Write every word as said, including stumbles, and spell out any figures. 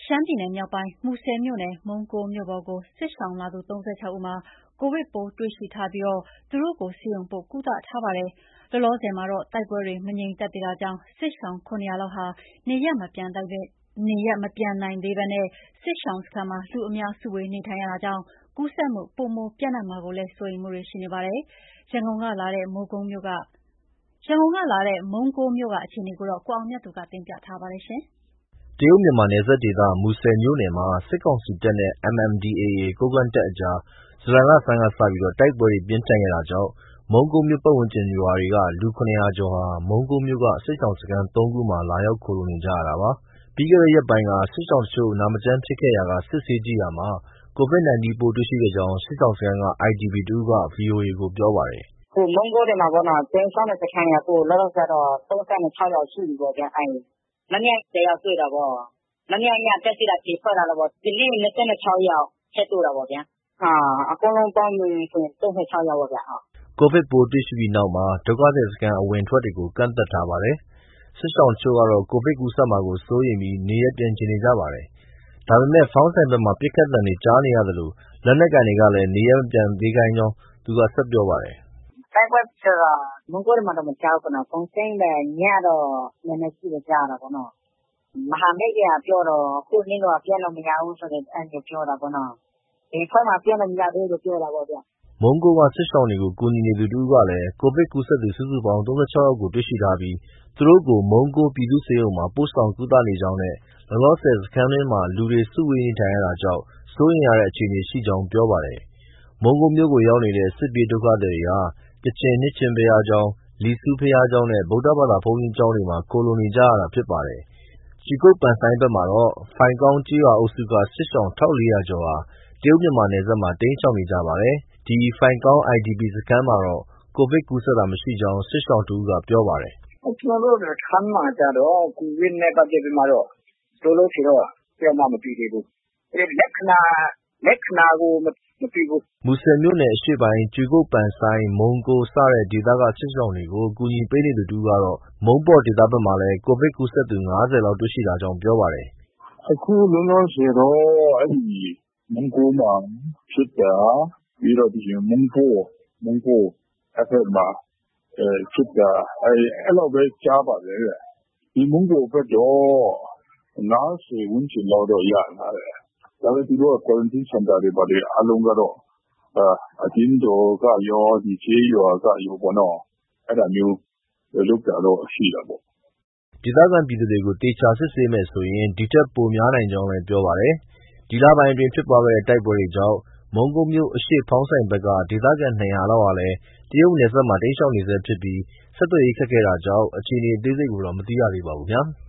ရှမ်းပြည်နယ်မြောက်ပိုင်းမူဆယ်မြို့နယ်မုံးကိုးမြို့ပေါ်ကိုစစ်ရှောင်လာသူ၃၆ဦးမှာကိုဗစ်ပိုးတွေ့ရှိထားပြီးသူတို့ကိုဆေးရုံပို့ကုသထားပါတယ်။လောလောဆယ်မှာတော့တိုက်ပွဲတွေမငြိမ်သက်သေးတာကြောင့်စစ်ရှောင်၇၀၀လောက်ဟာနေရပ်မပြန်နိုင်သေးဘဲစစ်ရှောင်စခန်းမှာလူအများစုဝေးနေထိုင်ရတာကြောင့်ကူးစက်မှုပိုမိုပျံ့နှံ့မှာကိုလည်းစိုးရိမ်မှုတွေရှိနေပါတယ်။ရန်ကုန်ကလာတဲ့မုံးကိုးမြို့ကအခြေအနေကိုကိုအောင်မြတ်သူကတင်ပြထားပါတယ်။တရုတ်-မြန်မာနယ်စပ်ဒေသမူဆယ်မြို့နယ်မှာစစ်ကောင်စီတပ်နဲ့ M N D A A ကိုးကန့်တပ်အကြား ဇူလိုင်လဆန်းကစပြီးတိုက်ပွဲတွေပြင်းထန်ခဲ့တာကြောင့်မုံးကိုးမြို့ပတ်ဝန်းကျင်ရွာတွေကလူ၇၀၀ကျော်ဟာမုံးကိုးမြို့ကစစ်ရှောင်စခန်း၃ခုမှာလာရောက်ခိုလှုံနေကြရတာပါ။ ပြီးခဲ့တဲ့ရက်ပိုင်းကစစ်ရှောင်တချို့နာမကျန်းဖြစ်ခဲ့ရာကစစ်ဆေးကြည့်ရာမှာ ကိုဗစ်၁၉ပိုးတွေ့ရှိခဲ့ကြောင်းစစ်ရှောင်စခန်းက I D P တဦးက ဗွီအိုအေကိုပြောပါတယ်။ “အခုမုံးကိုးထဲမှာပေါ့နော်တိမ်းရှောင်တဲ့စခန်းကအခုလောလောဆယ်တော့၃၆ယောက်ရှိပြီပေါ့ဗျာ။ မနေ့ကတယောက်တွေ့တာပေါ့။ မနေ့ကညကတက်ကြည့်တာအဖြေထွက်လာတာပေါ့။ ဒီနေ့၂၆ယောက်ထပ်တိုးတာပေါ့ဗျာ။ အကုန်လုံးပေါင်းရင်၃၆ယောက်ပေါ့ဗျာ။ ” ကိုဗစ်ပိုးတွေ့ရှိပြီးနောက်မှာဒုက္ခသည်စခန်းအဝင်အထွက်တွေကိုကန့်သတ်ထားပါတယ်။ စစ်ရှောင်တချို့ကတော့ကိုဗစ်ကူးစက်မှာကိုစိုးရိမ်ပြီးနေရပ်ပြန်ချင်နေကြပါတယ်။ ဒါပေမဲ့ဖောင်းဆိုင်ဘက်မှာပစ်ခတ်သံတွေကြားနေရသလိုလက်နက်ကိုင်တွေကလည်းနေရပ်မပြန်သေးခိုင်းကြောင်းသူကဆက်ပြောပါတယ်။ “တိုက်ပွဲဖြစ်တာမုံးကိုးထဲမှာတော့မကြားဘူး။ ဖောင်းဆိုင်ဘက်ညတော့နည်းနည်းပစ်သံကြားတာပေါ့နော်။ မဟာမိတ်တွေကပြောတော့အခုနေ့တော့ပြန်လို့မရဘူးဆိုပြီးအဲဒီလိုပြောတာပေါ့နော်။ ဘယ်အဖွဲ့မှပြန်လို့မရသေးဘူးပြောတာပေါ့ဗျ။ ” မုံးကိုးကစစ်ရှောင်တွေကိုကူညီနေသူတဦးကလည်းကိုဗစ်ကူးစက်သူစုစုပေါင်း၃၆ယောက်ကိုတွေ့ရှိထားပြီး သူတို့ကိုမုံးကိုးပြည်သူ့ဆေးရုံမှာပို့ဆောင်ကုသနေကြောင်းနဲ့လောလောဆယ်စခန်းတွင်းမှာလူတွေစုဝေးနေထိုင်ရတာကြောင့်စိုးရိမ်ရတဲ့အခြေအနေရှိကြောင်းပြောပါတယ်။ မုံးကိုးမြို့ကိုရောက်နေတဲ့စစ်ပြေးဒုက္ခသည်တွေဟာကချင်နှစ်ခြင်းဘုရားကျောင်း၊ လီဆူဘုရားကျောင်းနဲ့ ဗုဒ္ဓဘာသာဘုန်းကြီးကျောင်းတွေမှာခိုလှုံနေကြရတာဖြစ်ပါတယ်။ ကြူကုတ် ဘက်မှာတော့ဖိုင်ကောင်းကျေးရွာအုပ်စုကစစ်ရှောင်၁၄၀၀ကျော်ဟာတရုတ်-မြန်မာနယ်စပ်မှာတိမ်းရှောင်နေကြပါတယ်။ ဒီဖိုင်ကောင်း I D P စခန်းမှာတော့ကိုဗစ်ကူးစက်တာမရှိကြောင်းစစ်ရှောင်တဦးကပြောပါတယ်။ “ကျနော်တို့စခန်းမှာကျတော့ကိုဗစ်နဲ့ပတ်သက်ပြီးမှတော့လောလောဆယ်တော့တယောက်မှမတွေ့သေးဘူး။ လက္ခဏာကိုမတွေ့ဘူး။ ” မူဆယ်မြို့နယ်အရှေ့ပိုင်း ကြူကုတ် ၊ မုံးကိုး စတဲ့ဒေသကစစ်ရှောင်တွေကိုကူညီပေးနေသူတဦးကတော့မုံးပေါ်ဒေသဘက်မှာလည်းကိုဗစ်ကူးစက်သူ၅၀လောက်တွေ့ရှိထားကြောင်းပြောပါတယ်။ “အခုလောလောဆယ်တော့အဲဒီမုံးကိုးမှာဖြစ်တာပြီးတော့မုံးကိုးအဲဒီဘက်မှာဖြစ်တာအဲဒီလောက်ပဲကြားပါတယ်။ ဒီမုံးကိုးဘက်တော့၅၀ဝန်းကျင်လောက်တော့ရထားတယ်။ ဒါပေမဲ့သူတို့က Quarantine Center တွေဘာတွေအားလုံးကတော့အသင်းတော်ကရောကျေးရွာကရောပေါ့နော်အဲဒါမျိုးလုပ်တာတော့ရှိတာပေါ့။ ” ဒေသခံပြည်သူတွေကိုသေချာစစ်ဆေးမယ်ဆိုရင်ဒီထက်ပိုများနိုင်ကြောင်းလည်းပြောပါတယ်။ ဒီလပိုင်းအတွင်းဖြစ်ပွားတဲ့တိုက်ပွဲတွေကြောင့်မုံးကိုးမြို့အရှေ့ဖောင်းဆိုင်ဘက်ကဒေသခံ၂၀၀လောက်ဟာလည်းတရုတ်နယ်စပ်မှာတိမ်းရှောင်နေဆဲဖြစ်ပြီးဆက်သွယ်ရေးခက်ခဲတာကြောင့်အခြေအနေအသေးစိတ်ကိုတော့မသိရသေးပါဘူး။